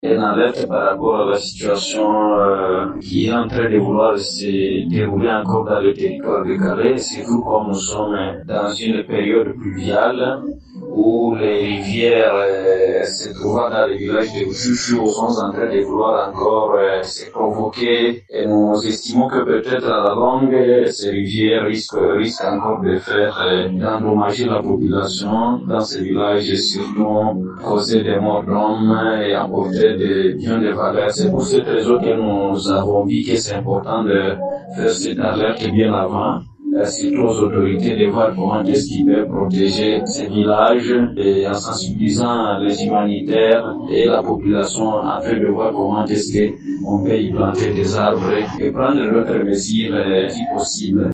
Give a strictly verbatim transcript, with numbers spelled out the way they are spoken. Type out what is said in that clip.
une alerte par rapport à la situation euh, qui est en train de vouloir se dérouler encore dans le territoire de Calais, surtout comme nous sommes dans une période pluviale où les rivières euh, se trouvant dans le village de Chouchou sont en train de vouloir encore euh, se provoquer, et nous estimons que peut-être à la longue, ces rivières risquent, risquent encore de faire euh, d'endommager la population dans ces villages et surtout causer des morts d'hommes et apporter des biens de valeur. C'est pour cette raison que nous avons dit que c'est important de faire cette alerte bien avant, surtout aux autorités de voir comment est-ce qu'ils peuvent protéger ces villages et en sensibilisant les humanitaires et la population afin de voir comment est-ce qu'on peut y planter des arbres et prendre d'autres mesures si possible.